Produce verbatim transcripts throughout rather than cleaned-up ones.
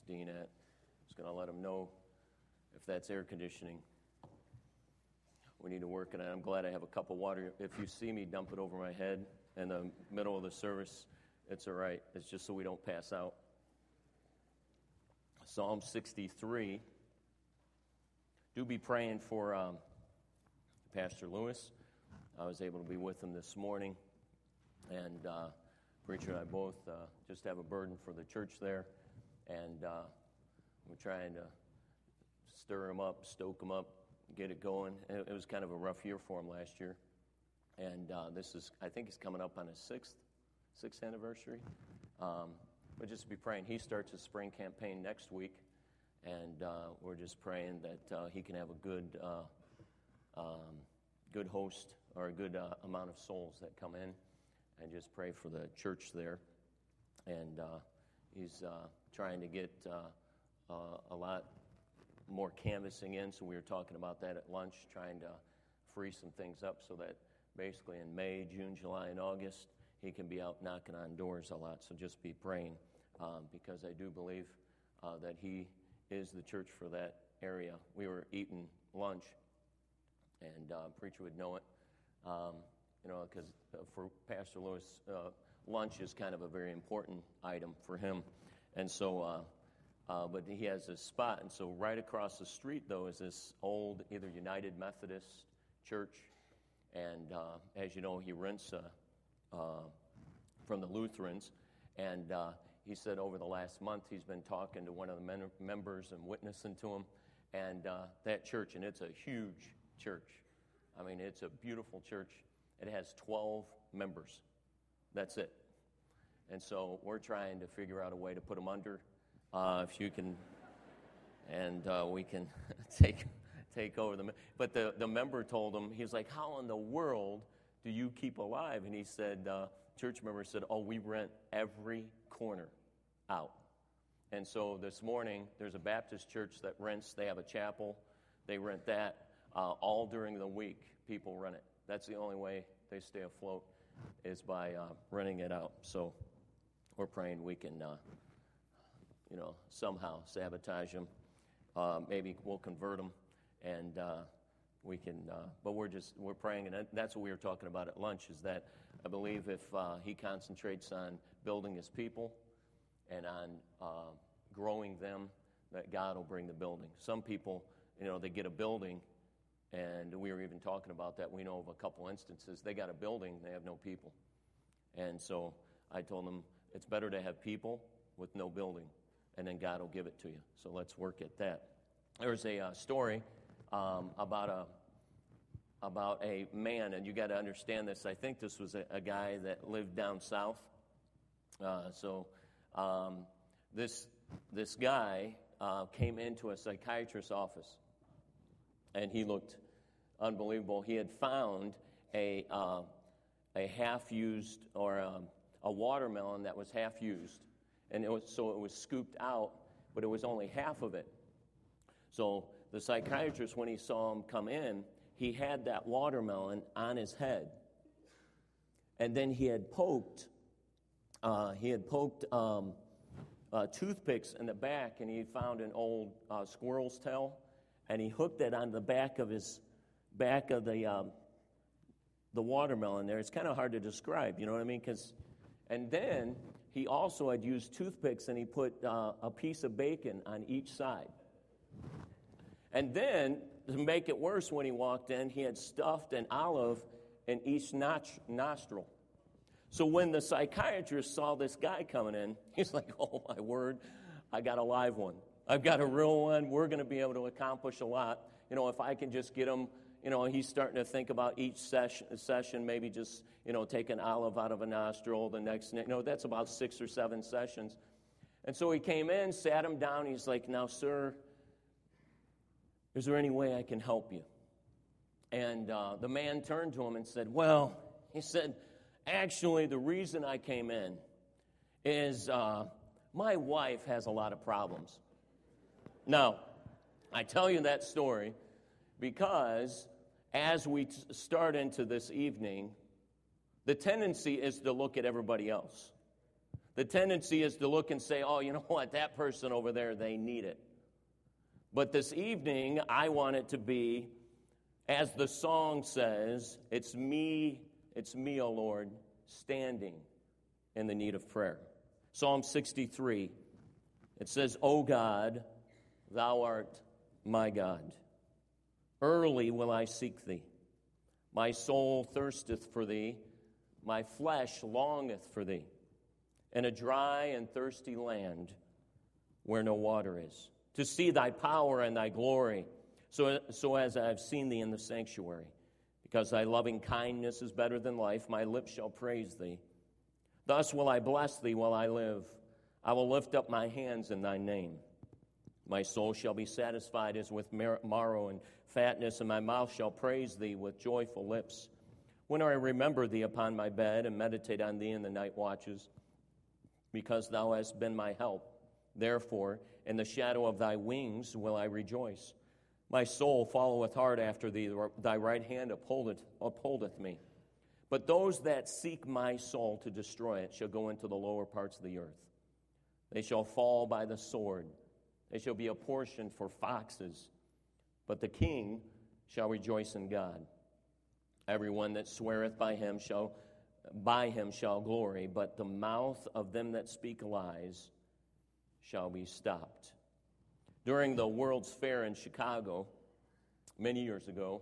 Dean at. Just going to let him know if that's air conditioning. We need to work on it. I'm glad I have a cup of water. If you see me dump it over my head in the middle of the service, it's all right. It's just so we don't pass out. Psalm sixty-three. Do be praying for um, Pastor Lewis. I was able to be with him this morning, and uh, preacher and I both uh, just have a burden for the church there, and uh, we're trying to stir him up, stoke him up, get it going. It, it was kind of a rough year for him last year, and uh, this is, I think he's coming up on his sixth, sixth anniversary. Um, but just be praying. He starts his spring campaign next week, and uh, we're just praying that uh, he can have a good, uh, um, good host or a good uh, amount of souls that come in, and just pray for the church there. And uh, he's uh, trying to get uh, uh, a lot more canvassing in, so we were talking about that at lunch, trying to free some things up so that basically in May, June, July, and August, he can be out knocking on doors a lot. So just be praying, um, because I do believe uh, that he is the church for that area. We were eating lunch, and uh, preacher would know it, um, you know, because for Pastor Lewis, uh, lunch is kind of a very important item for him. And so, uh, uh, but he has this spot, and so right across the street, though, is this old either United Methodist church, and uh, as you know, he rents uh, uh, from the Lutherans, and uh, he said over the last month he's been talking to one of the men- members and witnessing to him, and uh, that church, and it's a huge church. I mean, it's a beautiful church. It has twelve members. That's it. And so we're trying to figure out a way to put them under, uh, if you can, and uh, we can take take over them. But the, the member told him, he was like, how in the world do you keep alive? And he said, uh, church member said, oh, we rent every corner out. And so this morning, there's a Baptist church that rents, they have a chapel, they rent that. Uh, all during the week, people rent it. That's the only way they stay afloat, is by uh, renting it out. So we're praying we can, uh, you know, somehow sabotage them. Uh, maybe we'll convert them, and uh, we can. Uh, but we're just we're praying, and that's what we were talking about at lunch. Is that I believe if uh, he concentrates on building his people and on uh, growing them, that God will bring the building. Some people, you know, they get a building. And we were even talking about that. We know of a couple instances. They got a building, they have no people. And so I told them, it's better to have people with no building, and then God will give it to you. So let's work at that. There's a uh, story um, about a about a man, and you got to understand this. I think this was a, a guy that lived down south. Uh, so um, this this guy uh, came into a psychiatrist's office, and he looked unbelievable. He had found a uh, a half-used or a, a watermelon that was half-used, and it was, so it was scooped out, but it was only half of it. So the psychiatrist, when he saw him come in, he had that watermelon on his head, and then he had poked uh, he had poked um, uh, toothpicks in the back, and he had found an old uh, squirrel's tail, and he hooked it on the back of his back of the um, the watermelon there. It's kind of hard to describe, you know what I mean? 'Cause, and then he also had used toothpicks, and he put uh, a piece of bacon on each side. And then, to make it worse, when he walked in, he had stuffed an olive in each notch, nostril. So when the psychiatrist saw this guy coming in, he's like, oh, my word, I got a live one. I've got a real one. We're going to be able to accomplish a lot. You know, if I can just get him, you know, he's starting to think about each session, session maybe just, you know, take an olive out of a nostril, the next, you know, that's about six or seven sessions. And so he came in, sat him down. He's like, now, sir, is there any way I can help you? And uh, the man turned to him and said, well, he said, actually, the reason I came in is uh, my wife has a lot of problems. Now, I tell you that story because as we t- start into this evening, the tendency is to look at everybody else. The tendency is to look and say, oh, you know what, that person over there, they need it. But this evening, I want it to be, as the song says, it's me, it's me, O Lord, standing in the need of prayer. Psalm sixty-three, it says, O God, thou art my God. Early will I seek thee. My soul thirsteth for thee. My flesh longeth for thee, in a dry and thirsty land where no water is, to see thy power and thy glory, so, so as I have seen thee in the sanctuary. Because thy loving kindness is better than life, my lips shall praise thee. Thus will I bless thee while I live. I will lift up my hands in thy name. My soul shall be satisfied as with marrow and fatness, and my mouth shall praise thee with joyful lips. When I remember thee upon my bed and meditate on thee in the night watches, because thou hast been my help. Therefore, in the shadow of thy wings will I rejoice. My soul followeth hard after thee, thy right hand upholdeth, upholdeth me. But those that seek my soul to destroy it shall go into the lower parts of the earth. They shall fall by the sword. They shall be a portion for foxes. But the king shall rejoice in God. Everyone that sweareth by him shall by him shall glory, but the mouth of them that speak lies shall be stopped. During the World's Fair in Chicago, many years ago,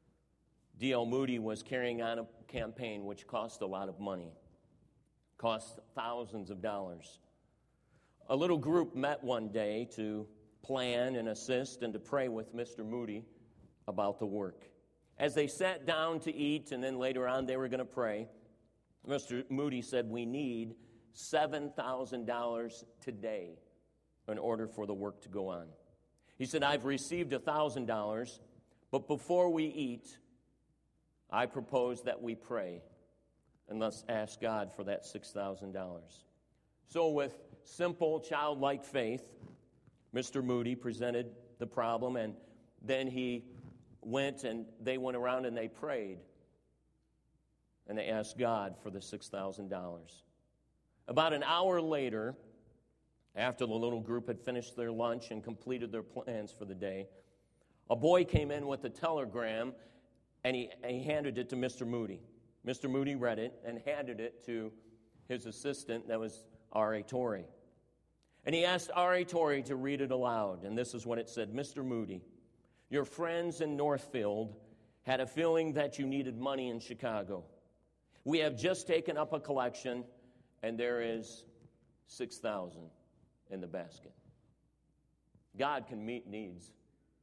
D L Moody was carrying on a campaign which cost a lot of money, cost thousands of dollars. A little group met one day to plan and assist and to pray with Mister Moody about the work. As they sat down to eat and then later on they were going to pray, Mister Moody said, we need seven thousand dollars today in order for the work to go on. He said, I've received one thousand dollars, but before we eat, I propose that we pray and let's ask God for that six thousand dollars. So with simple childlike faith, Mister Moody presented the problem, and then he went and they went around and they prayed. And they asked God for the six thousand dollars. About an hour later, after the little group had finished their lunch and completed their plans for the day, a boy came in with a telegram, and he, and he handed it to Mister Moody. Mister Moody read it and handed it to his assistant, that was R A Torrey. And he asked R A Torrey to read it aloud, and this is what it said. Mister Moody, your friends in Northfield had a feeling that you needed money in Chicago. We have just taken up a collection, and there is six thousand dollars in the basket. God can meet needs.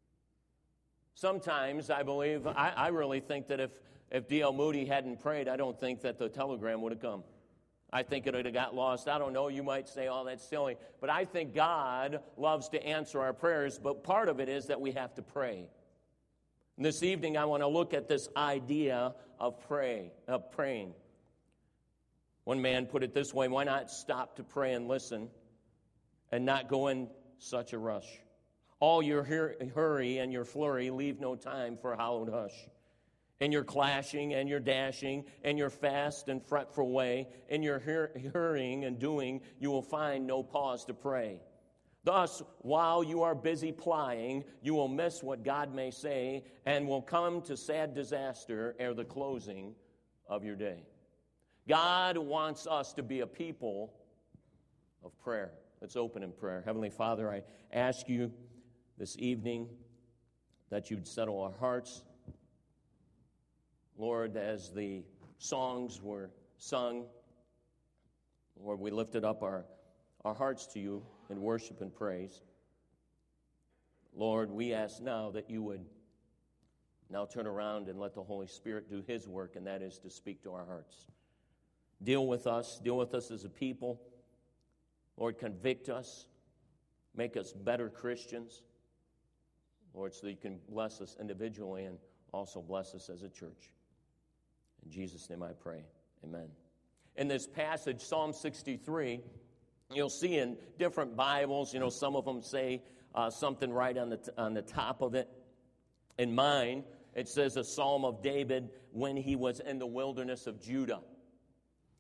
Sometimes, I believe, I, I really think that if, if D L Moody hadn't prayed, I don't think that the telegram would have come. I think it would have got lost. I don't know. You might say, oh, that's silly. But I think God loves to answer our prayers, but part of it is that we have to pray. And this evening, I want to look at this idea of pray, of praying. One man put it this way, why not stop to pray and listen and not go in such a rush? All your hurry and your flurry leave no time for hallowed hush. In your clashing and your dashing, and your fast and fretful way, in your hurrying and doing, you will find no pause to pray. Thus, while you are busy plying, you will miss what God may say and will come to sad disaster ere the closing of your day. God wants us to be a people of prayer. Let's open in prayer. Heavenly Father, I ask you this evening that you'd settle our hearts. Lord, as the songs were sung, Lord, we lifted up our, our hearts to you in worship and praise. Lord, we ask now that you would now turn around and let the Holy Spirit do his work, and that is to speak to our hearts. Deal with us, deal with us as a people. Lord, convict us, make us better Christians. Lord, so that you can bless us individually and also bless us as a church. In Jesus' name I pray, amen. In this passage, Psalm sixty-three, you'll see in different Bibles, you know, some of them say uh, something right on the, t- on the top of it. In mine, it says a Psalm of David when he was in the wilderness of Judah.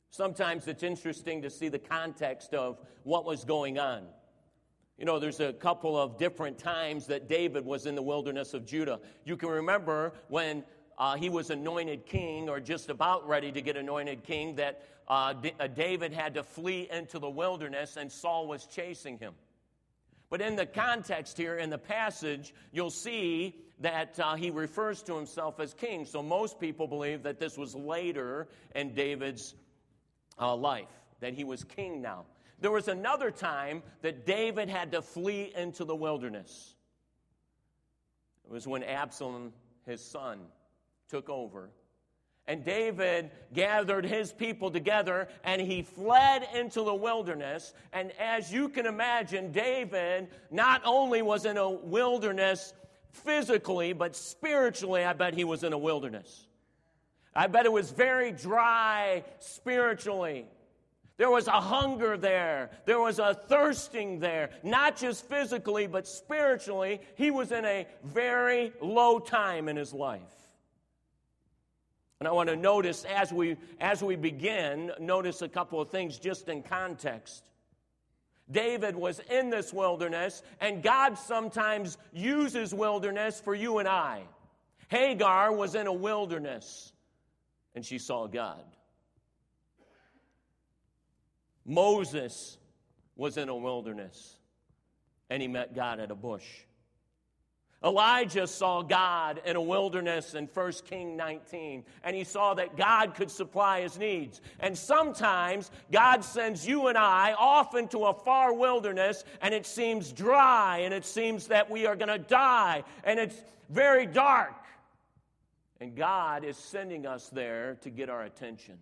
Sometimes it's interesting to see the context of what was going on. You know, there's a couple of different times that David was in the wilderness of Judah. You can remember when uh, he was anointed king, or just about ready to get anointed king, that uh, D- uh, David had to flee into the wilderness and Saul was chasing him. But in the context here, in the passage, you'll see that uh, he refers to himself as king. So most people believe that this was later in David's uh, life, that he was king now. There was another time that David had to flee into the wilderness. It was when Absalom, his son, took over. And David gathered his people together, and he fled into the wilderness. And as you can imagine, David not only was in a wilderness physically, but spiritually, I bet he was in a wilderness. I bet it was very dry spiritually. There was a hunger there. There was a thirsting there. Not just physically, but spiritually. He was in a very low time in his life. And I want to notice, as we, as we begin, notice a couple of things just in context. David was in this wilderness, and God sometimes uses wilderness for you and I. Hagar was in a wilderness, and she saw God. Moses was in a wilderness, and he met God at a bush. Elijah saw God in a wilderness in First Kings nineteen, and he saw that God could supply his needs. And sometimes God sends you and I off into a far wilderness, and it seems dry, and it seems that we are going to die, and it's very dark. And God is sending us there to get our attention.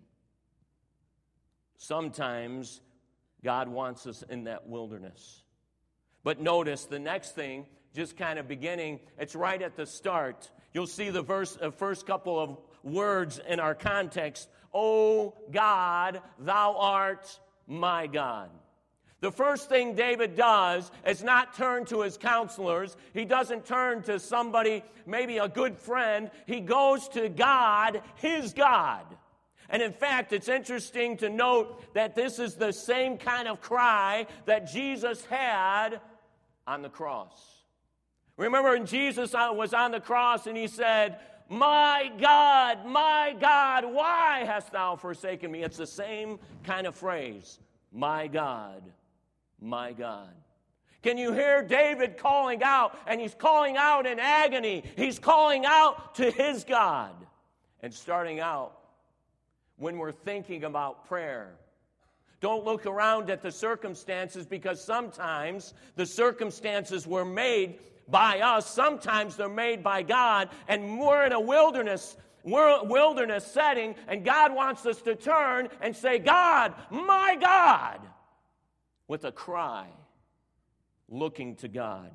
Sometimes God wants us in that wilderness. But notice the next thing, just kind of beginning, it's right at the start. You'll see the verse, uh, first couple of words in our context. O God, thou art my God. The first thing David does is not turn to his counselors. He doesn't turn to somebody, maybe a good friend. He goes to God, his God. And in fact, it's interesting to note that this is the same kind of cry that Jesus had on the cross. Remember when Jesus was on the cross and he said, "My God, my God, why hast thou forsaken me?" It's the same kind of phrase. My God, my God. Can you hear David calling out? And he's calling out in agony. He's calling out to his God. And starting out, when we're thinking about prayer, don't look around at the circumstances, because sometimes the circumstances were made by us. Sometimes they're made by God, and we're in a wilderness, we're a wilderness setting, and God wants us to turn and say, "God, my God," with a cry, looking to God.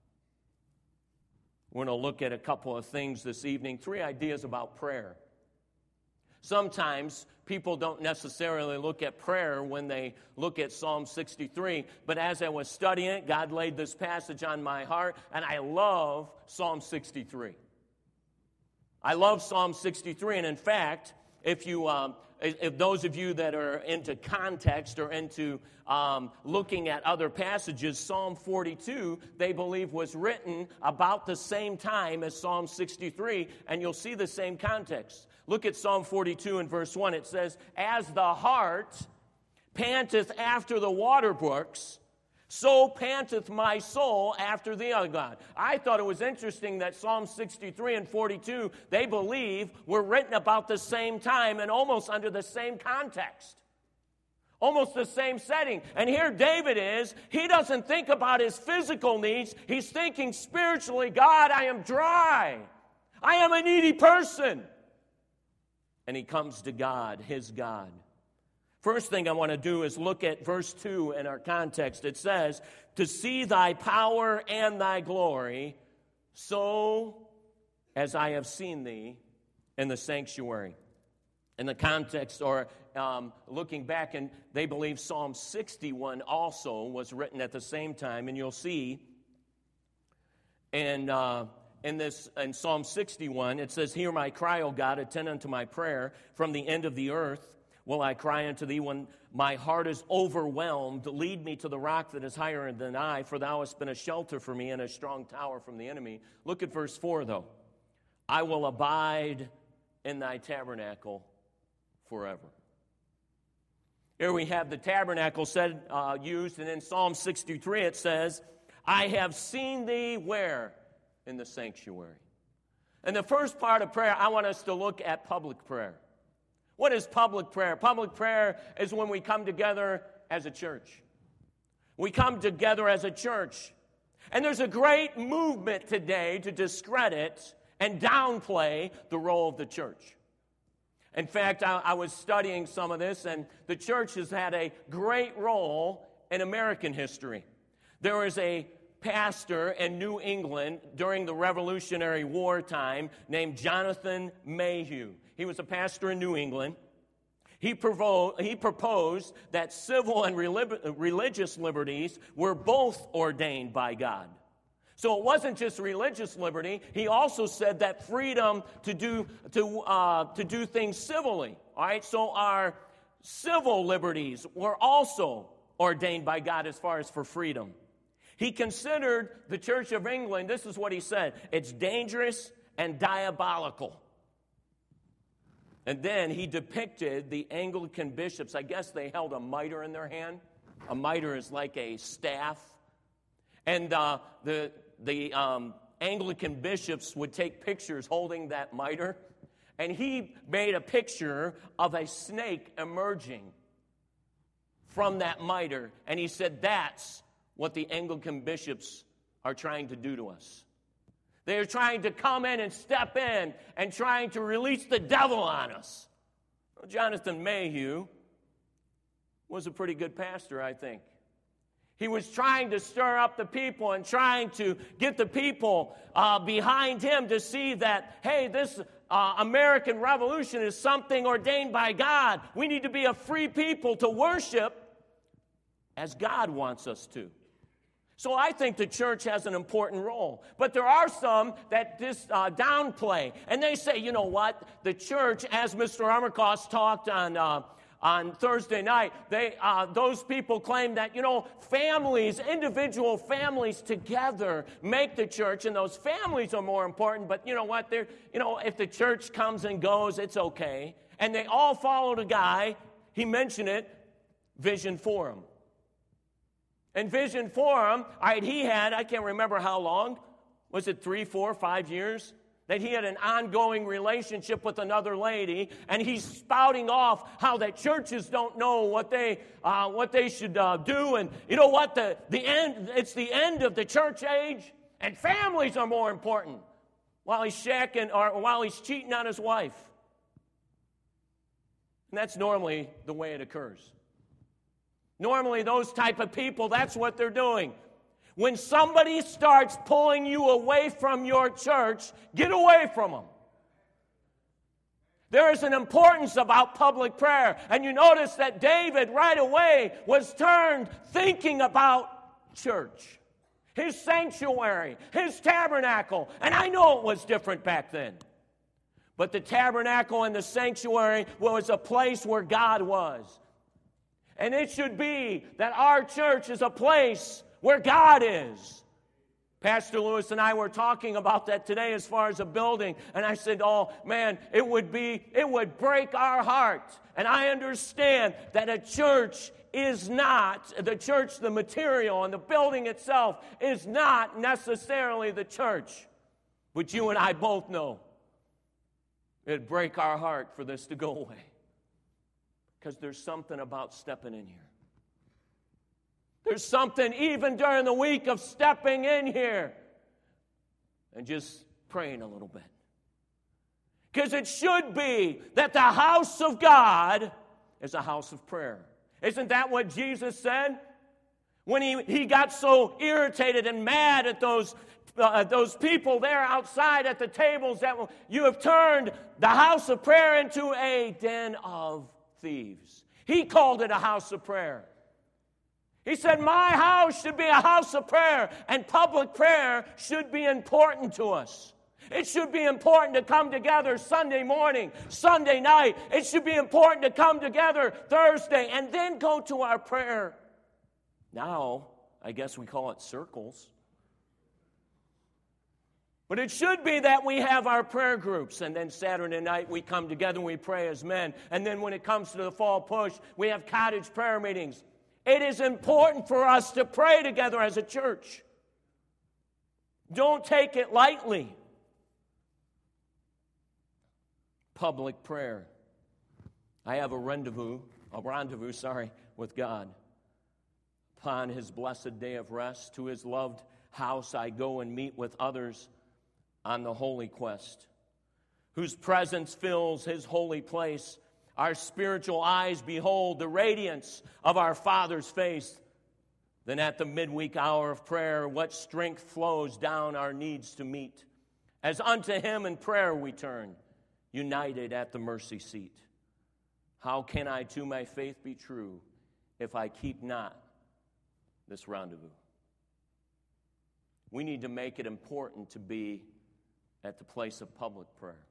We're going to look at a couple of things this evening, three ideas about prayer. Sometimes people don't necessarily look at prayer when they look at Psalm sixty-three, but as I was studying it, God laid this passage on my heart, and I love Psalm sixty-three. I love Psalm sixty-three, and in fact, if you, um, if those of you that are into context or into um, looking at other passages, Psalm forty-two, they believe was written about the same time as Psalm sixty-three, and you'll see the same context. Look at Psalm forty-two and verse one. It says, "As the hart panteth after the water brooks, so panteth my soul after thee, O God." I thought it was interesting that Psalm sixty-three and forty-two, they believe, were written about the same time and almost under the same context. Almost the same setting. And here David is, he doesn't think about his physical needs. He's thinking spiritually, "God, I am dry. I am a needy person." And he comes to God, his God. First thing I want to do is look at verse two in our context. It says, "To see thy power and thy glory, so as I have seen thee in the sanctuary." In the context, or um, looking back, and they believe Psalm sixty-one also was written at the same time, and you'll see in uh, in this in Psalm sixty-one, it says, "Hear my cry, O God, attend unto my prayer from the end of the earth. will I cry unto thee when my heart is overwhelmed? Lead me to the rock that is higher than I, for thou hast been a shelter for me and a strong tower from the enemy. Look at verse four, though. I will abide in thy tabernacle forever. Here we have the tabernacle said, uh, used, and in Psalm sixty-three it says, I have seen thee where? In the sanctuary. In the first part of prayer, I want us to look at public prayer. What is public prayer? Public prayer is when we come together as a church. We come together as a church. And there's a great movement today to discredit and downplay the role of the church. In fact, I, I was studying some of this, and the church has had a great role in American history. There was a pastor in New England during the Revolutionary War time named Jonathan Mayhew. He was a pastor in New England. He, provo- he proposed that civil and relig- religious liberties were both ordained by God. So it wasn't just religious liberty. He also said that freedom to do to uh, to do things civilly. All right. So our civil liberties were also ordained by God as far as for freedom. He considered the Church of England. This is what he said: it's dangerous and diabolical. And then he depicted the Anglican bishops. I guess they held a mitre in their hand. A mitre is like a staff, and uh, the The um, Anglican bishops would take pictures holding that mitre, and he made a picture of a snake emerging from that mitre, and he said that's what the Anglican bishops are trying to do to us. They're trying to come in and step in and trying to release the devil on us. Well, Jonathan Mayhew was a pretty good pastor, I think. He was trying to stir up the people and trying to get the people uh, behind him to see that, hey, this uh, American Revolution is something ordained by God. We need to be a free people to worship as God wants us to. So I think the church has an important role. But there are some that dis, uh, downplay. And they say, you know what? The church, as Mister Armacost talked on Uh, On Thursday night, they uh, those people claim that, you know, families, individual families together make the church, and those families are more important. But you know what? They're, you know, if the church comes and goes, it's okay. And they all followed a guy, he mentioned it, Vision Forum. And Vision Forum, all right, he had, I can't remember how long, was it three, four, five years? That he had an ongoing relationship with another lady, and he's spouting off how that churches don't know what they uh, what they should uh, do, and you know what, the the end it's the end of the church age, and families are more important. While he's shacking or while he's cheating on his wife, and that's normally the way it occurs. Normally, those type of people, that's what they're doing. When somebody starts pulling you away from your church, get away from them. There is an importance about public prayer. And you notice that David right away was turned thinking about church, his sanctuary, his tabernacle. And I know it was different back then. But the tabernacle and the sanctuary was a place where God was. And it should be that our church is a place where God is. Pastor Lewis and I were talking about that today as far as a building, and I said, oh, man, it would be, it would break our heart. And I understand that a church is not, the church, the material, and the building itself is not necessarily the church. But you and I both know it'd break our heart for this to go away. Because there's something about stepping in here. There's something even during the week of stepping in here and just praying a little bit. Because it should be that the house of God is a house of prayer. Isn't that what Jesus said? When he, he got so irritated and mad at those, uh, those people there outside at the tables that you have turned the house of prayer into a den of thieves. He called it a house of prayer. He said, my house should be a house of prayer, and public prayer should be important to us. It should be important to come together Sunday morning, Sunday night. It should be important to come together Thursday and then go to our prayer. Now, I guess we call it circles. But it should be that we have our prayer groups, and then Saturday night we come together and we pray as men. And then when it comes to the fall push, we have cottage prayer meetings. It is important for us to pray together as a church. Don't take it lightly. Public prayer. I have a rendezvous, a rendezvous, sorry, with God. Upon his blessed day of rest, to his loved house I go and meet with others on the holy quest, whose presence fills his holy place. Our spiritual eyes behold the radiance of our Father's face. Then at the midweek hour of prayer, what strength flows down our needs to meet. As unto him in prayer we turn, united at the mercy seat. How can I to my faith be true if I keep not this rendezvous? We need to make it important to be at the place of public prayer.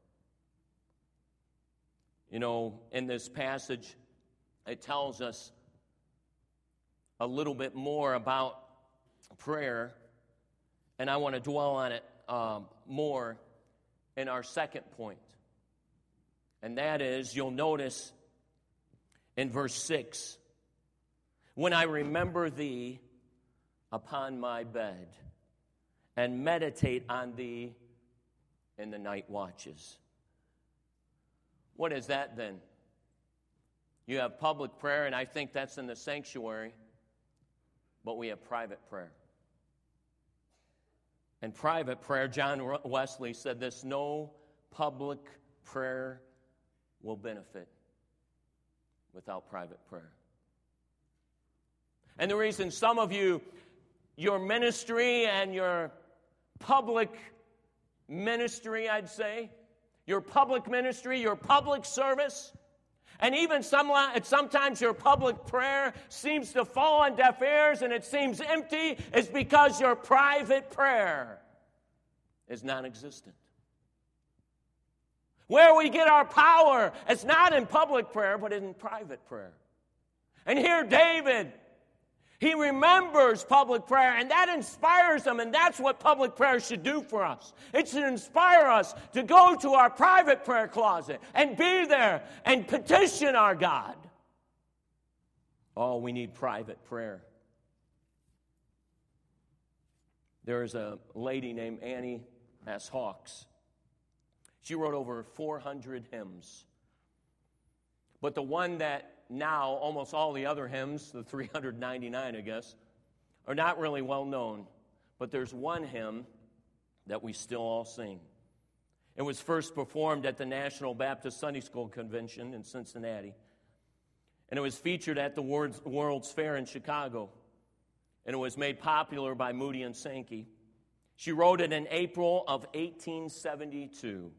You know, in this passage, it tells us a little bit more about prayer, and I want to dwell on it um, more in our second point. And that is, you'll notice in verse six, when I remember thee upon my bed and meditate on thee in the night watches. What is that then? You have public prayer, and I think that's in the sanctuary, but we have private prayer. And private prayer, John Wesley said this, no public prayer will benefit without private prayer. And the reason some of you, your ministry and your public ministry, I'd say, your public ministry, your public service, and even some, sometimes your public prayer seems to fall on deaf ears and it seems empty, is because your private prayer is non-existent. Where we get our power is not in public prayer, but in private prayer. And here David, he remembers public prayer, and that inspires him, and that's what public prayer should do for us. It should inspire us to go to our private prayer closet and be there and petition our God. Oh, we need private prayer. There is a lady named Annie S. Hawks. She wrote over four hundred hymns. But the one that now, almost all the other hymns, the three hundred ninety-nine, I guess, are not really well known. But there's one hymn that we still all sing. It was first performed at the National Baptist Sunday School Convention in Cincinnati. And it was featured at the World's Fair in Chicago. And it was made popular by Moody and Sankey. She wrote it in April of eighteen seventy-two.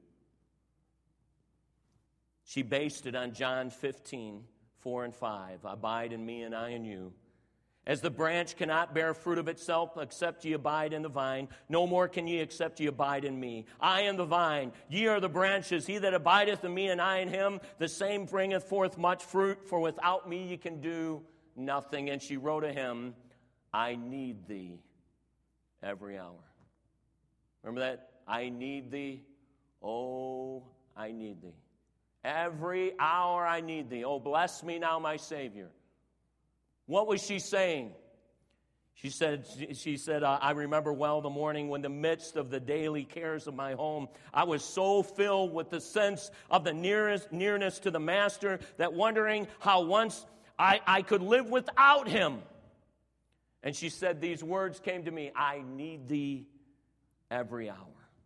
She based it on John fifteen, four and five. Abide in me and I in you. As the branch cannot bear fruit of itself except ye abide in the vine, no more can ye except ye abide in me. I am the vine, ye are the branches. He that abideth in me and I in him, the same bringeth forth much fruit, for without me ye can do nothing. And she wrote a hymn, I need thee every hour. Remember that? I need thee. Oh, I need thee. Every hour I need thee. Oh, bless me now, my Savior. What was she saying? She said, she said, uh, I remember well the morning when, in the midst of the daily cares of my home, I was so filled with the sense of the nearest, nearness to the Master that wondering how once I, I could live without him. And she said, these words came to me, I need thee every hour.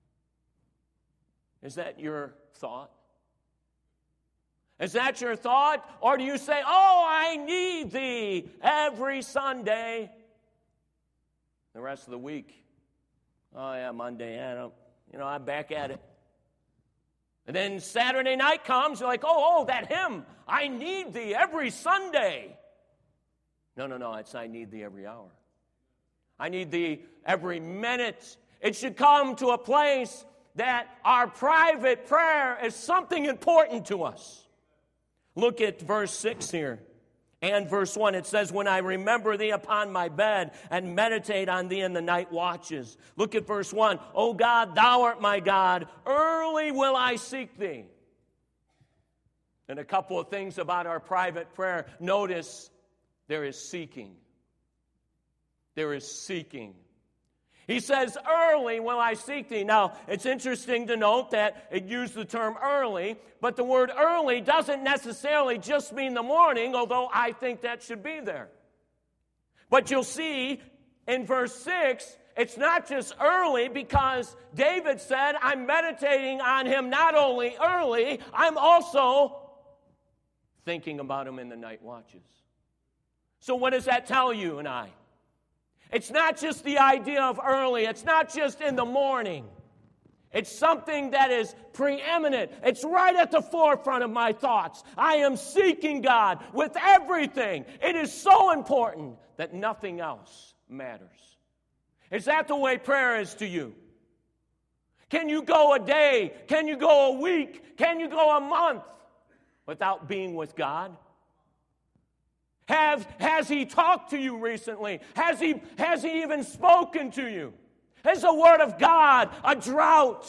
Is that your thought? Is that your thought? Or do you say, oh, I need thee every Sunday? The rest of the week, oh, yeah, Monday, I don't, you know, I'm back at it. And then Saturday night comes, you're like, oh, oh, that hymn, I need thee every Sunday. No, no, no, it's I need thee every hour. I need thee every minute. It should come to a place that our private prayer is something important to us. Look at verse six here and verse one. It says, when I remember thee upon my bed and meditate on thee in the night watches. Look at verse one. O God, thou art my God. Early will I seek thee. And a couple of things about our private prayer. Notice there is seeking. There is seeking. He says, early will I seek thee. Now, it's interesting to note that it used the term early, but the word early doesn't necessarily just mean the morning, although I think that should be there. But you'll see in verse six, it's not just early, because David said, I'm meditating on him not only early, I'm also thinking about him in the night watches. So what does that tell you and I? It's not just the idea of early. It's not just in the morning. It's something that is preeminent. It's right at the forefront of my thoughts. I am seeking God with everything. It is so important that nothing else matters. Is that the way prayer is to you? Can you go a day? Can you go a week? Can you go a month without being with God? Have, has He talked to you recently? Has he, has he even spoken to you? Is the Word of God a drought?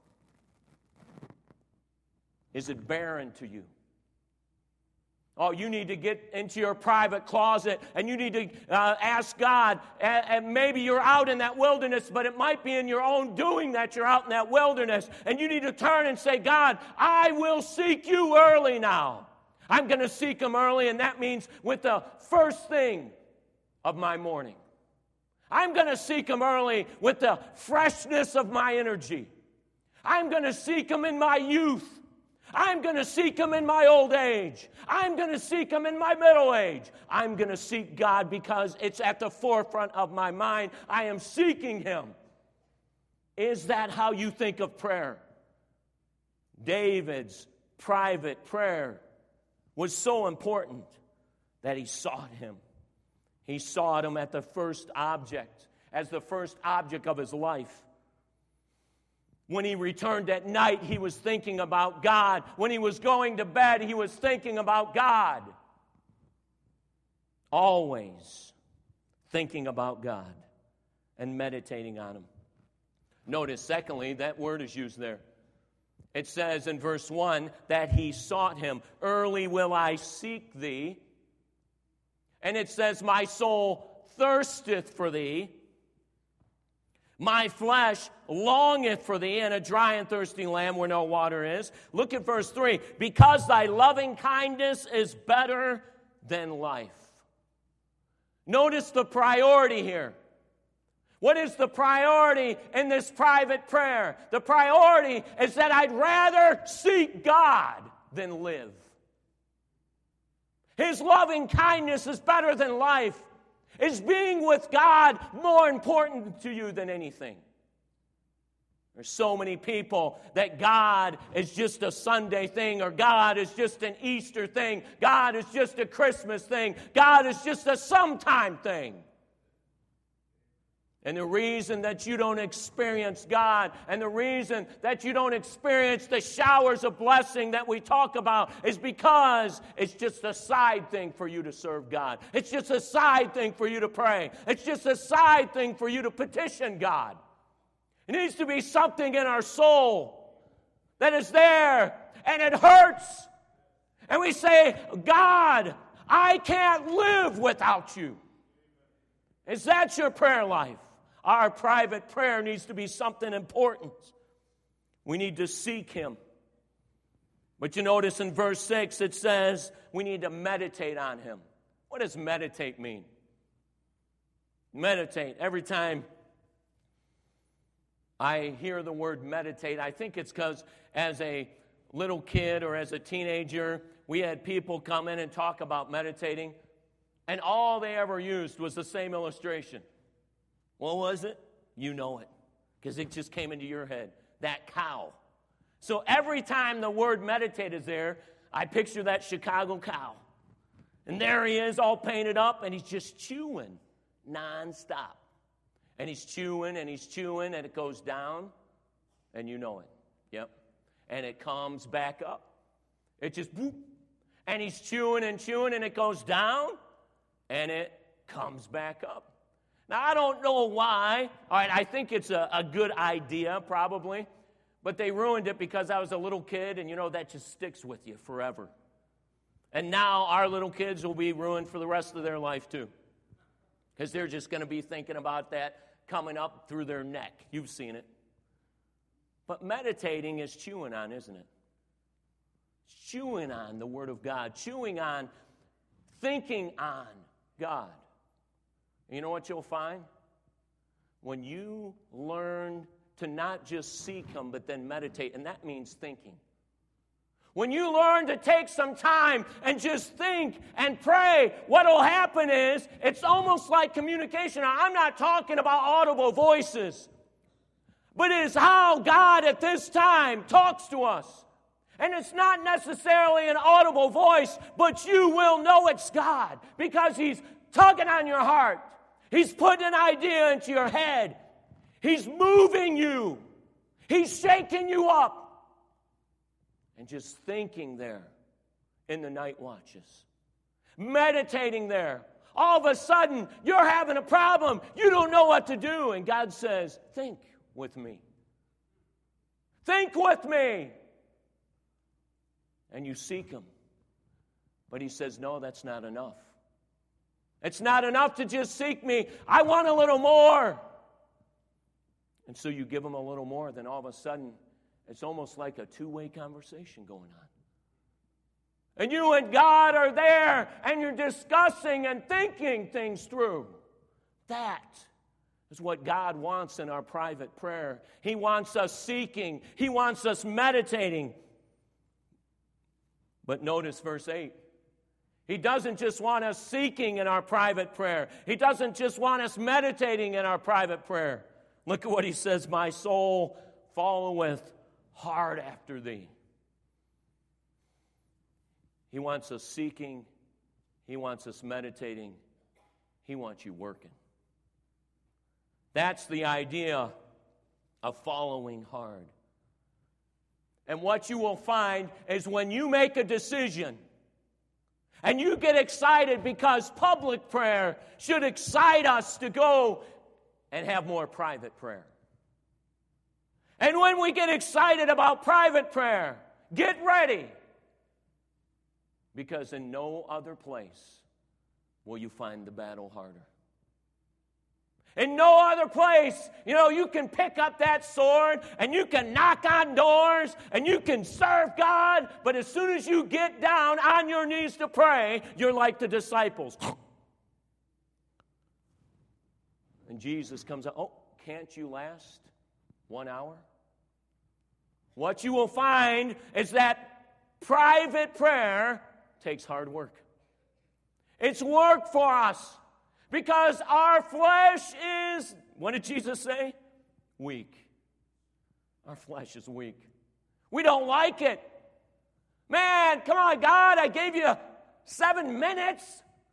Is it barren to you? Oh, you need to get into your private closet and you need to uh, ask God. And, and maybe you're out in that wilderness, but it might be in your own doing that you're out in that wilderness. And you need to turn and say, God, I will seek you early now. I'm going to seek Him early, and that means with the first thing of my morning. I'm going to seek Him early with the freshness of my energy. I'm going to seek Him in my youth. I'm going to seek Him in my old age. I'm going to seek Him in my middle age. I'm going to seek God because it's at the forefront of my mind. I am seeking Him. Is that how you think of prayer? David's private prayer was so important that he sought Him. He sought Him at the first object, as the first object of his life. When he returned at night, he was thinking about God. When he was going to bed, he was thinking about God. Always thinking about God and meditating on Him. Notice, secondly, that word is used there. It says in verse one that he sought Him. Early will I seek thee. And it says, my soul thirsteth for thee. My flesh longeth for thee in a dry and thirsty land where no water is. Look at verse three. Because thy loving kindness is better than life. Notice the priority here. What is the priority in this private prayer? The priority is that I'd rather seek God than live. His loving kindness is better than life. Is being with God more important to you than anything? There's so many people that God is just a Sunday thing, or God is just an Easter thing, God is just a Christmas thing, God is just a sometime thing. And the reason that you don't experience God and the reason that you don't experience the showers of blessing that we talk about is because it's just a side thing for you to serve God. It's just a side thing for you to pray. It's just a side thing for you to petition God. It needs to be something in our soul that is there and it hurts. And we say, God, I can't live without you. Is that your prayer life? Our private prayer needs to be something important. We need to seek Him. But you notice in verse six it says we need to meditate on Him. What does meditate mean? Meditate. Every time I hear the word meditate, I think it's because as a little kid or as a teenager, we had people come in and talk about meditating, and all they ever used was the same illustration. What was it? You know it, because it just came into your head. That cow. So every time the word meditate is there, I picture that Chicago cow. And there he is, all painted up, and he's just chewing nonstop. And he's chewing, and he's chewing, and it goes down And you know it. Yep. And it comes back up. It just, boop. And he's chewing and chewing, and it goes down, and it comes back up. Now, I don't know why. All right, I think it's a, a good idea, probably. But they ruined it because I was a little kid, and, you know, that just sticks with you forever. And now our little kids will be ruined for the rest of their life, too. Because they're just going to be thinking about that coming up through their neck. You've seen it. But meditating is chewing on, isn't it? Chewing on the Word of God. Chewing on, thinking on God. And you know what you'll find? When you learn to not just seek Him, but then meditate, and that means thinking. When you learn to take some time and just think and pray, what will happen is, it's almost like communication. Now, I'm not talking about audible voices, but it is how God at this time talks to us. And it's not necessarily an audible voice, but you will know it's God because He's tugging on your heart. He's putting an idea into your head. He's moving you. He's shaking you up. And just thinking there in the night watches. Meditating there. All of a sudden, you're having a problem. You don't know what to do. And God says, think with me. Think with me. And you seek Him. But He says, no, that's not enough. It's not enough to just seek me. I want a little more. And so you give Him a little more, then all of a sudden, it's almost like a two-way conversation going on. And you and God are there, and you're discussing and thinking things through. That is what God wants in our private prayer. He wants us seeking. He wants us meditating. But notice verse eight. He doesn't just want us seeking in our private prayer. He doesn't just want us meditating in our private prayer. Look at what He says, my soul followeth hard after thee. He wants us seeking. He wants us meditating. He wants you working. That's the idea of following hard. And what you will find is when you make a decision and you get excited, because public prayer should excite us to go and have more private prayer. And when we get excited about private prayer, get ready. Because in no other place will you find the battle harder. In no other place, you know, you can pick up that sword and you can knock on doors and you can serve God, but as soon as you get down on your knees to pray, you're like the disciples. And Jesus comes up, oh, can't you last one hour? What you will find is that private prayer takes hard work. It's work for us. Because our flesh is, what did Jesus say? Weak. Our flesh is weak. We don't like it. Man, come on, God, I gave you seven minutes.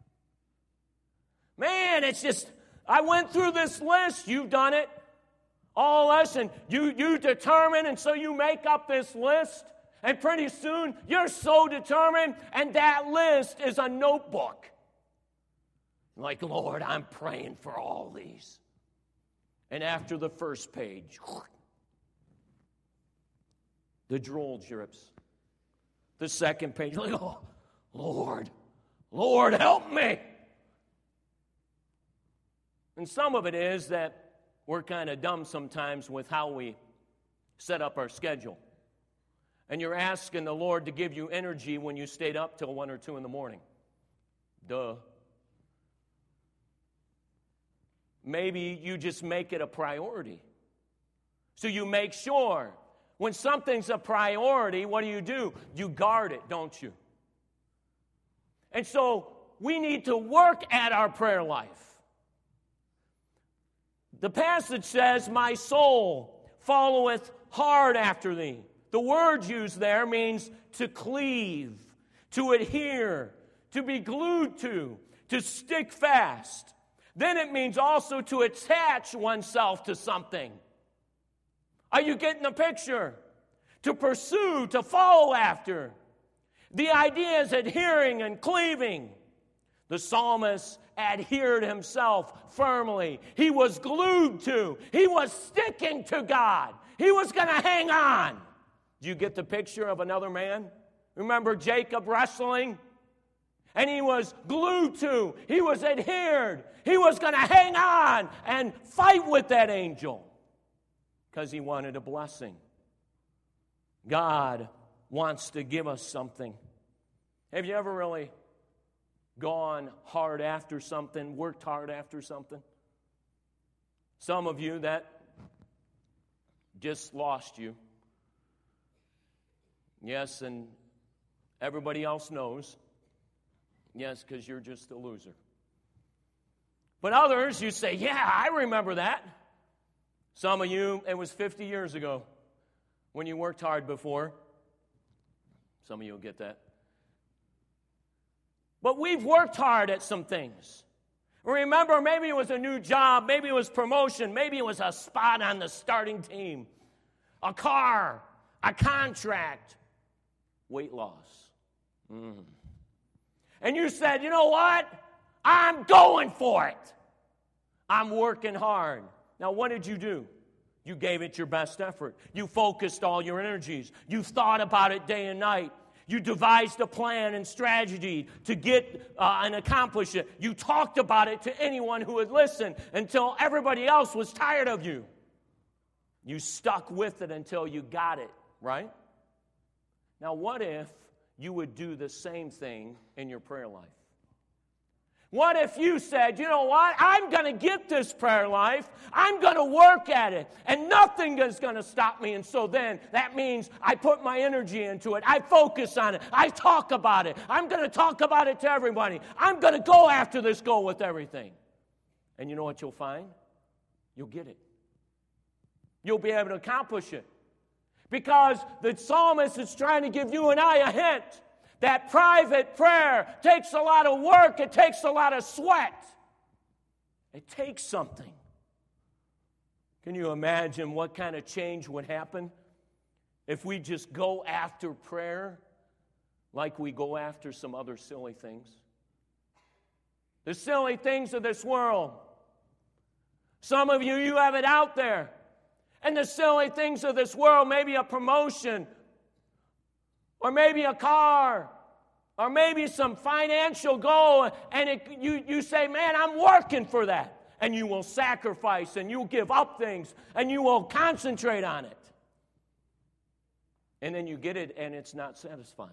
Man, it's just, I went through this list. You've done it. All of us, and you, you determine, and so you make up this list. And pretty soon, you're so determined, and that list is a notebook. Like, Lord, I'm praying for all these. And after the first page, the drool drips. The second page, like, oh, Lord, Lord, help me. And some of it is that we're kind of dumb sometimes with how we set up our schedule. And you're asking the Lord to give you energy when you stayed up till one or two in the morning. Duh. Maybe you just make it a priority. So you make sure when something's a priority, what do you do? You guard it, don't you? And so we need to work at our prayer life. The passage says, my soul followeth hard after thee. The word used there means to cleave, to adhere, to be glued to, to stick fast. Then it means also to attach oneself to something. Are you getting the picture? To pursue, to follow after. The idea is adhering and cleaving. The psalmist adhered himself firmly. He was glued to. He was sticking to God. He was going to hang on. Do you get the picture of another man? Remember Jacob wrestling? And he was glued to. He was adhered. He was going to hang on and fight with that angel because he wanted a blessing. God wants to give us something. Have you ever really gone hard after something, worked hard after something? Some of you, that just lost you. Yes, and everybody else knows. Yes, because you're just a loser. But others, you say, yeah, I remember that. Some of you, it was fifty years ago when you worked hard before. Some of you will get that. But we've worked hard at some things. Remember, maybe it was a new job, maybe it was promotion, maybe it was a spot on the starting team, a car, a contract, weight loss. Mm. And you said, you know what? I'm going for it. I'm working hard. Now, what did you do? You gave it your best effort. You focused all your energies. You thought about it day and night. You devised a plan and strategy to get uh, and accomplish it. You talked about it to anyone who would listen until everybody else was tired of you. You stuck with it until you got it, right? Now, what if you would do the same thing in your prayer life? What if you said, you know what, I'm going to get this prayer life, I'm going to work at it, and nothing is going to stop me, and so then that means I put my energy into it, I focus on it, I talk about it, I'm going to talk about it to everybody, I'm going to go after this goal with everything. And you know what you'll find? You'll get it. You'll be able to accomplish it. Because the psalmist is trying to give you and I a hint that private prayer takes a lot of work. It takes a lot of sweat. It takes something. Can you imagine what kind of change would happen if we just go after prayer like we go after some other silly things? The silly things of this world. Some of you, you have it out there. And the silly things of this world, maybe a promotion, or maybe a car, or maybe some financial goal, and it, you, you say, man, I'm working for that. And you will sacrifice, and you'll give up things, and you will concentrate on it. And then you get it, and it's not satisfying.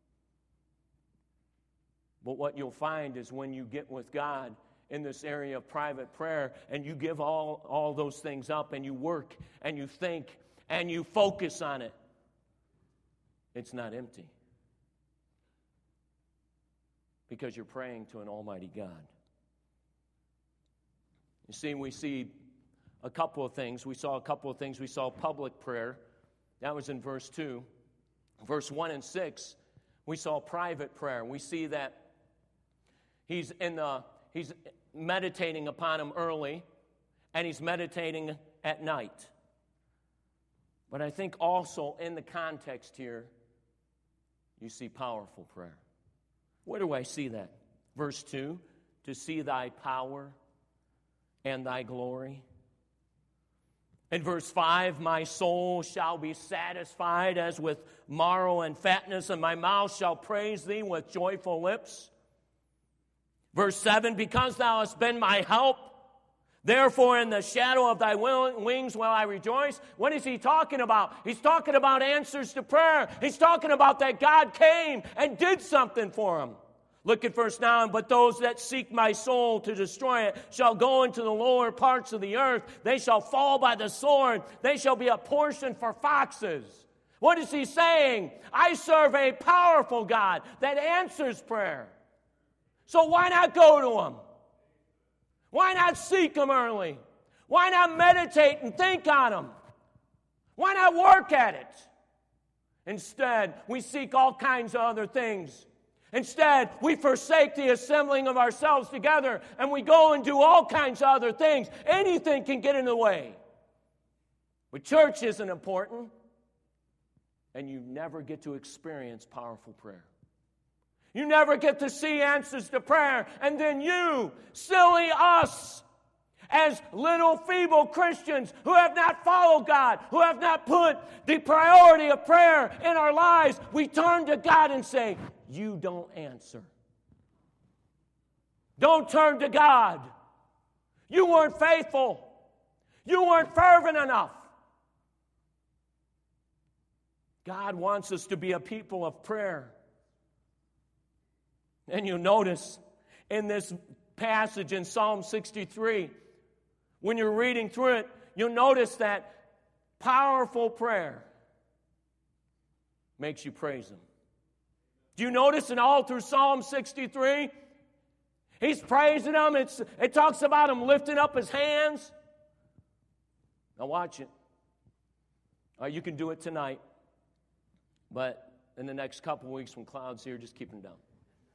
But what you'll find is when you get with God in this area of private prayer, and you give all, all those things up, and you work, and you think, and you focus on it, it's not empty. Because you're praying to an almighty God. You see, we see a couple of things. We saw a couple of things. We saw public prayer. That was in verse two. Verse one and six, we saw private prayer. We see that he's in the he's meditating upon him early, and he's meditating at night. But I think also in the context here, you see powerful prayer. Where do I see that? Verse two, to see thy power and thy glory. In verse five, my soul shall be satisfied as with marrow and fatness, and my mouth shall praise thee with joyful lips. Verse seven, because thou hast been my help, therefore in the shadow of thy wings will I rejoice. What is he talking about? He's talking about answers to prayer. He's talking about that God came and did something for him. Look at verse nine. But those that seek my soul to destroy it shall go into the lower parts of the earth. They shall fall by the sword. They shall be a portion for foxes. What is he saying? I serve a powerful God that answers prayer. So why not go to him? Why not seek him early? Why not meditate and think on him? Why not work at it? Instead, we seek all kinds of other things. Instead, we forsake the assembling of ourselves together, and we go and do all kinds of other things. Anything can get in the way. But church isn't important, and you never get to experience powerful prayer. You never get to see answers to prayer, and then you, silly us, as little feeble Christians who have not followed God, who have not put the priority of prayer in our lives, we turn to God and say, you don't answer. Don't turn to God. You weren't faithful. You weren't fervent enough. God wants us to be a people of prayer. And you notice in this passage in Psalm sixty-three, when you're reading through it, you'll notice that powerful prayer makes you praise Him. Do you notice in all through Psalm sixty-three, he's praising Him. It's, it talks about Him lifting up His hands. Now watch it. Uh, you can do it tonight. But in the next couple of weeks when Cloud's here, just keep them down.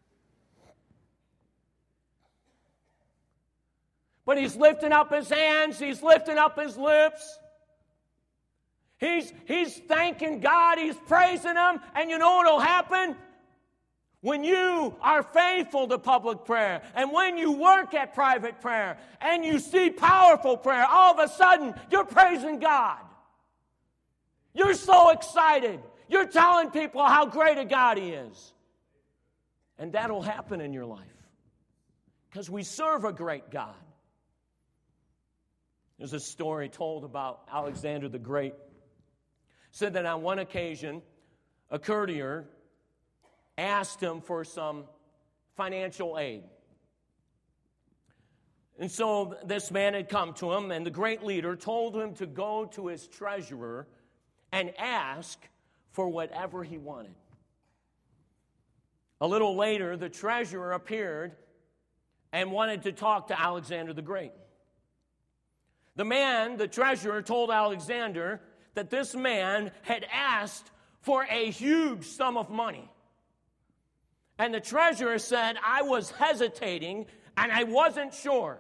But he's lifting up his hands. He's lifting up his lips. He's, he's thanking God. He's praising Him. And you know what will happen? When you are faithful to public prayer, and when you work at private prayer, and you see powerful prayer, all of a sudden, you're praising God. You're so excited. You're telling people how great a God He is. And that'll happen in your life. Because we serve a great God. There's a story told about Alexander the Great. It said that on one occasion, a courtier asked him for some financial aid. And so this man had come to him, and the great leader told him to go to his treasurer and ask for whatever he wanted. A little later, the treasurer appeared and wanted to talk to Alexander the Great. The man, the treasurer, told Alexander that this man had asked for a huge sum of money. And the treasurer said, I was hesitating and I wasn't sure.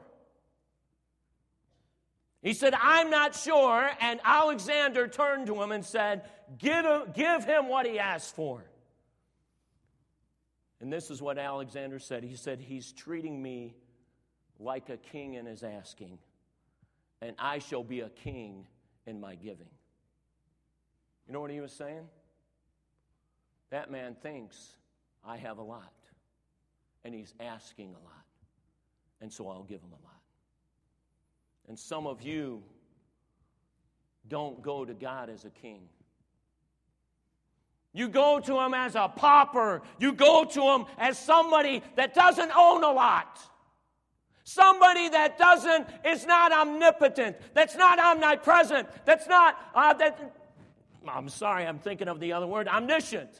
He said, I'm not sure. And Alexander turned to him and said, give him, give him what he asked for. And this is what Alexander said. He said, he's treating me like a king in his asking, and I shall be a king in my giving. You know what he was saying? That man thinks I have a lot, and he's asking a lot, and so I'll give him a lot. And some of you don't go to God as a king. You go to Him as a pauper. You go to Him as somebody that doesn't own a lot. Somebody that doesn't, is not omnipotent, that's not omnipresent, that's not, uh, that, I'm sorry, I'm thinking of the other word, omniscient.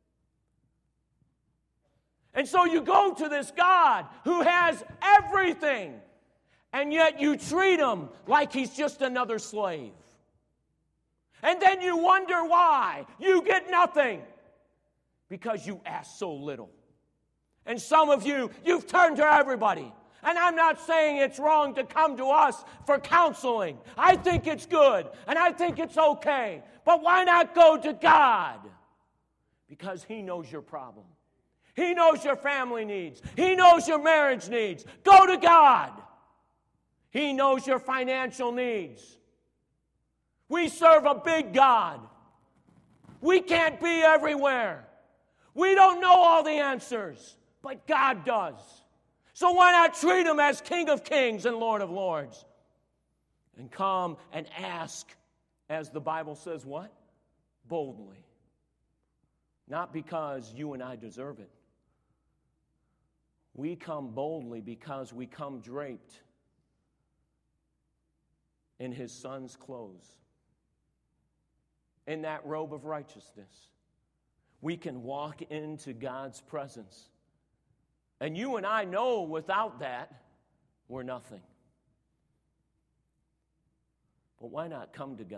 And so you go to this God who has everything, and yet you treat Him like He's just another slave. And then you wonder why you get nothing, because you ask so little. And some of you, you've turned to everybody. And I'm not saying it's wrong to come to us for counseling. I think it's good, and I think it's okay. But why not go to God? Because He knows your problem. He knows your family needs. He knows your marriage needs. Go to God. He knows your financial needs. We serve a big God. We can't be everywhere. We don't know all the answers, but God does. So why not treat Him as King of Kings and Lord of Lords? And come and ask, as the Bible says, what? Boldly. Not because you and I deserve it. We come boldly because we come draped in His Son's clothes. In that robe of righteousness. We can walk into God's presence. And you and I know without that, we're nothing. But why not come to God?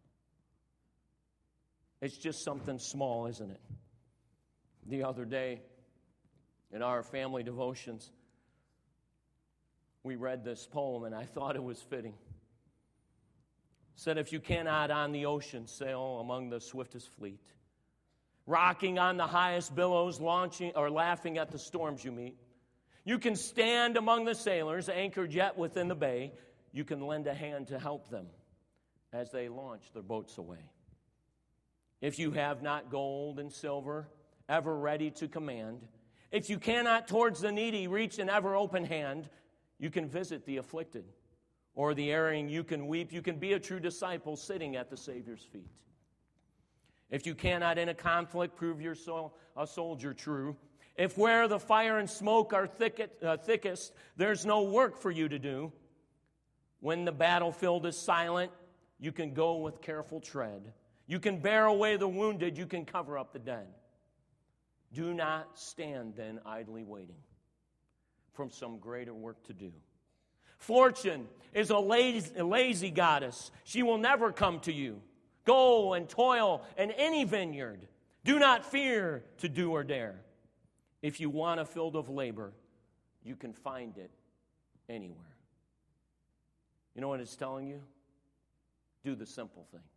It's just something small, isn't it? The other day, in our family devotions, we read this poem, and I thought it was fitting. said, if you cannot on the ocean sail among the swiftest fleet, rocking on the highest billows, launching or laughing at the storms you meet, you can stand among the sailors anchored yet within the bay. You can lend a hand to help them as they launch their boats away. If you have not gold and silver ever ready to command, if you cannot towards the needy reach an ever open hand, you can visit the afflicted or the erring. You can weep. You can be a true disciple sitting at the Savior's feet. If you cannot in a conflict prove your soul a soldier true, if where the fire and smoke are thicket, uh, thickest, there's no work for you to do, when the battlefield is silent, you can go with careful tread. You can bear away the wounded. You can cover up the dead. Do not stand then idly waiting from some greater work to do. Fortune is a lazy, a lazy goddess. She will never come to you. Go and toil in any vineyard. Do not fear to do or dare. If you want a field of labor, you can find it anywhere. You know what it's telling you? Do the simple thing.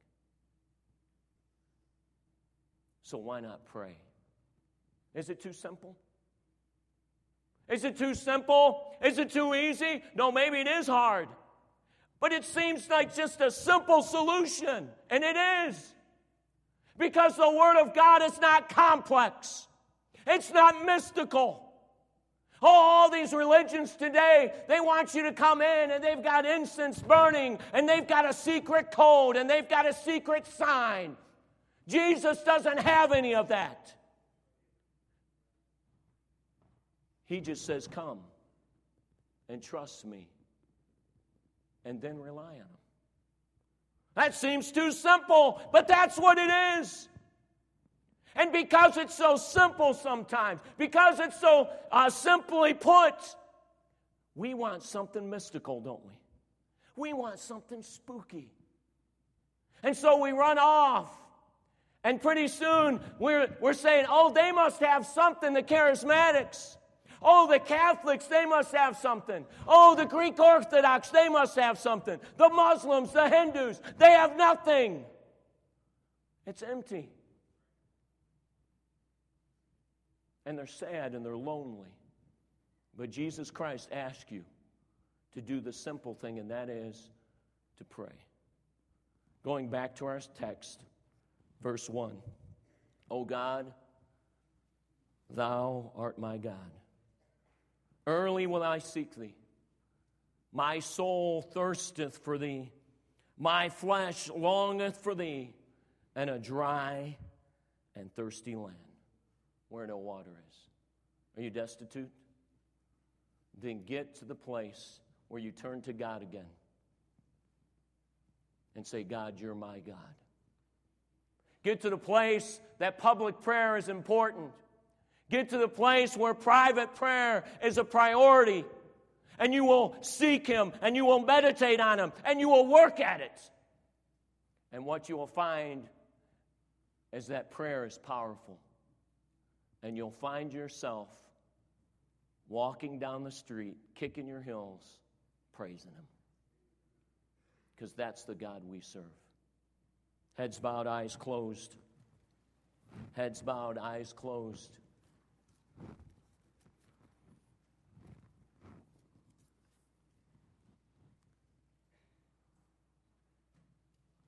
So why not pray? Is it too simple? Is it too simple? Is it too easy? No, maybe it is hard. But it seems like just a simple solution, and it is. Because the Word of God is not complex. It's not mystical. Oh, all these religions today, they want you to come in, and they've got incense burning, and they've got a secret code, and they've got a secret sign. Jesus doesn't have any of that. He just says, come and trust me, and then rely on him. That seems too simple, but that's what it is. And because it's so simple sometimes, because it's so uh, simply put, we want something mystical, don't we? We want something spooky. And so we run off. And pretty soon we're, we're saying, oh, they must have something, the charismatics. Oh, the Catholics, they must have something. Oh, the Greek Orthodox, they must have something. The Muslims, the Hindus, they have nothing. It's empty. And they're sad and they're lonely. But Jesus Christ asks you to do the simple thing, and that is to pray. Going back to our text, verse one. O God, thou art my God. Early will I seek thee. My soul thirsteth for thee. My flesh longeth for thee in a dry and thirsty land where no water is. Are you destitute? Then get to the place where you turn to God again and say, God, you're my God. Get to the place that public prayer is important. Get to the place where private prayer is a priority. And you will seek him, and you will meditate on him, and you will work at it. And what you will find is that prayer is powerful. And you'll find yourself walking down the street, kicking your heels, praising him. Because that's the God we serve. Heads bowed, eyes closed. Heads bowed, eyes closed.